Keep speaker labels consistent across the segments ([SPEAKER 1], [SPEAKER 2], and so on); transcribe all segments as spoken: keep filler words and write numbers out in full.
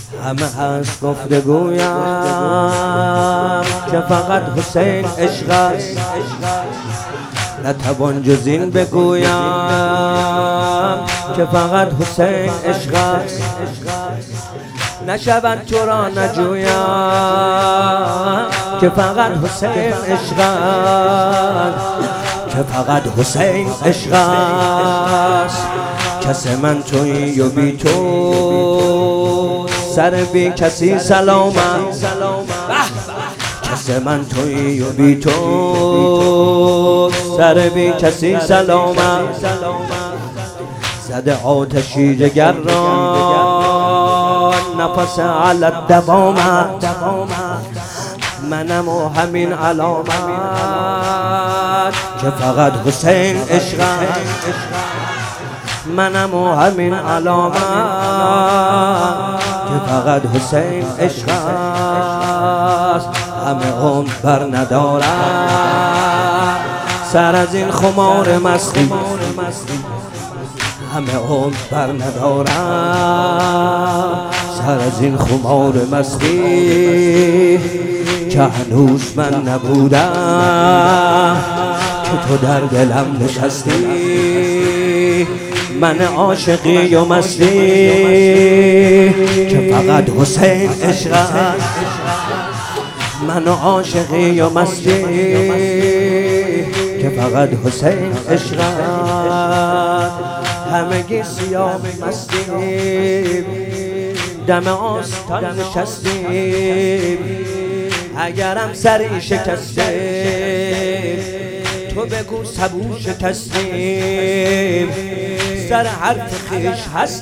[SPEAKER 1] همه هست گفتگویم که فقط حسین عشق است، نتوان جز این بگویم که فقط حسین عشق است. نشود تو را نجویم که فقط حسین عشق است، که فقط حسین عشق است. کس من تویی و بی تو سر بی کسی سلامت، کس من تویی و بی تو سر بی کسی سلامت. زده آتشی جگر را نفس علی دوامت، منم و همین علامت که فقط حسین عشق است، منم و همین علامت که فقط حسین عشق است. همه عمر بر ندارم سر از این خمار مستی، همه عمر بر ندارم سر از این خمار مستی که هنوز من نبودم که تو در دلم نشستی. من عاشقی و مستی که فقط حسین عشق است، من عاشقی و مستی که فقط حسین عشق است. همگی سیاه مستیم دم آستان نشستیم، اگرم سری شکستیم تو بگو سبو شکستیم. سر حرف خیش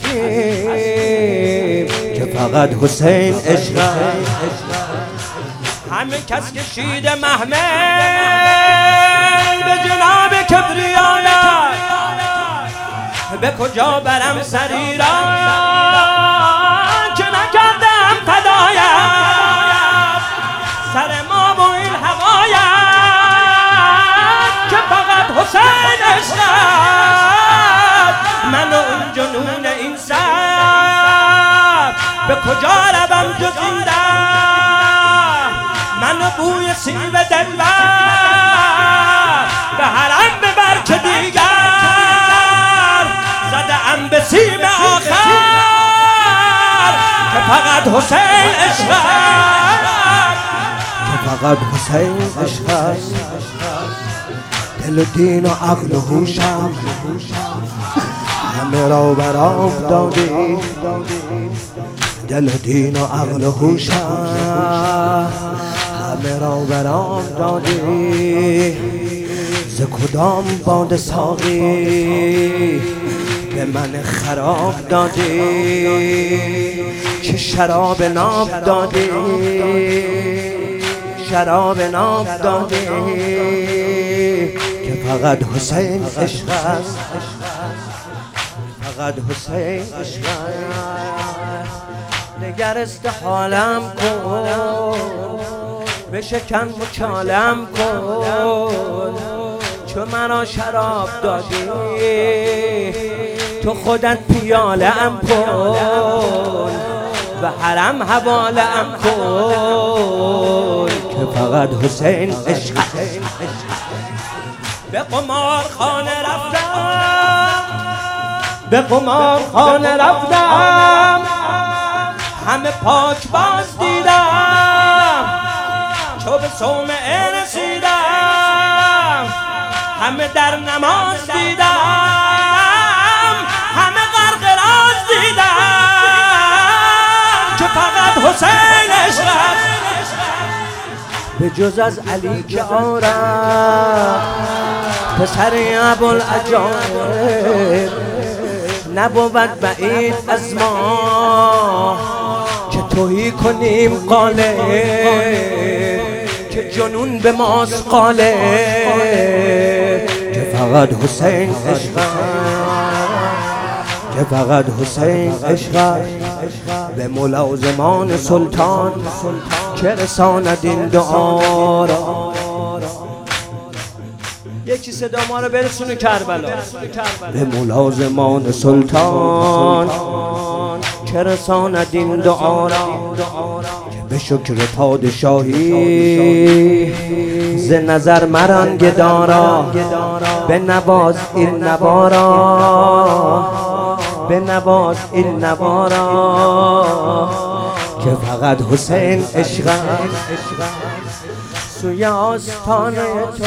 [SPEAKER 1] هستیم که فقط حسین عشق است. همه کس کشید محمل به جناب کبریانت، به کجا برم سری را که نکردم فدایت. سر ما و این هوایت که فقط حسین عشق است. من و اون جنون این سر به کجا روم جز این در، من و بوی سیب دلبر به حرم ببر که دیگر زده ام به سیم آخر که فقط حسین عشق است، که فقط حسین عشق است. دل و دین و عقل و هوشم همه را برام دادی، دل و دین و عقل و هوشم همه را برام دادی. ز کدام باد ساقی به من خراب دادی، که شراب ناب دادی، شراب ناب دادی که فقط حسین عشق است، فقط حسین عشق است. نگر استحالم کن بشکن مچالم کن، چو مرا شراب دادی تو خودت پیالم کن، و حرم حوالم کن که فقط حسین عشق است. به قمار خانه رفتم، به قمار خانه رفتم، همه پاک باز دیدم، چو به صومعه رسیدم همه در نماز دیدم، همه غرق راز دیدم که فقط حسین عشق است. به جز از علی که آرم پسر ابوالعجایب، نبود بعید از ما که تویی کنیم قالب، که جنون به ماست قالب که فقط حسین عشق که فقط حسین عشق به ملازمان سلطان که رساند این دعا را. یکی صدا ما رو برسونه کربلا. به ملازمان سلطان که رساند این دعا را به شکر پادشاهی ز نظر مران گدارا به نواز این نوارا به نواز این نوارا که فقط حسین عشق سوی آستانه تو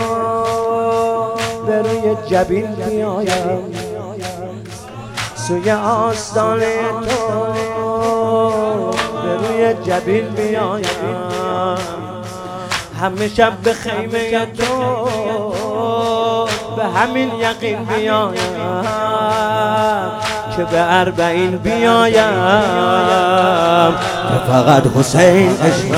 [SPEAKER 1] به روی جبین میایم سوی آستانه تو به روی جبین میایم همه شب به خیمه تو به همین یقین بیایم که به اربعین بیایم که فقط حسین عشق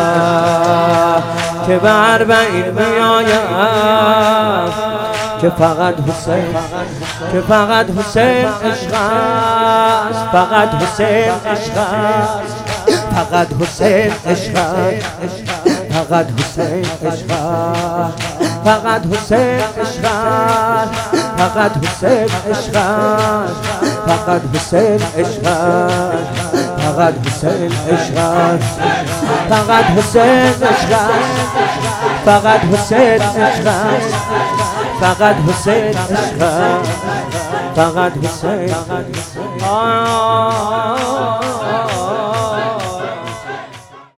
[SPEAKER 1] که به اربعین بیایم که فقط حسین که فقط حسین عشق است فقط حسین عشق است فقط حسین عشق فقط حسین عشق فقط حسین عشق فقط حسین عشق فقط حسین عشق فقط حسین عشق فقط حسین عشق فقط حسین عشق فقط حسین عشق فقط حسین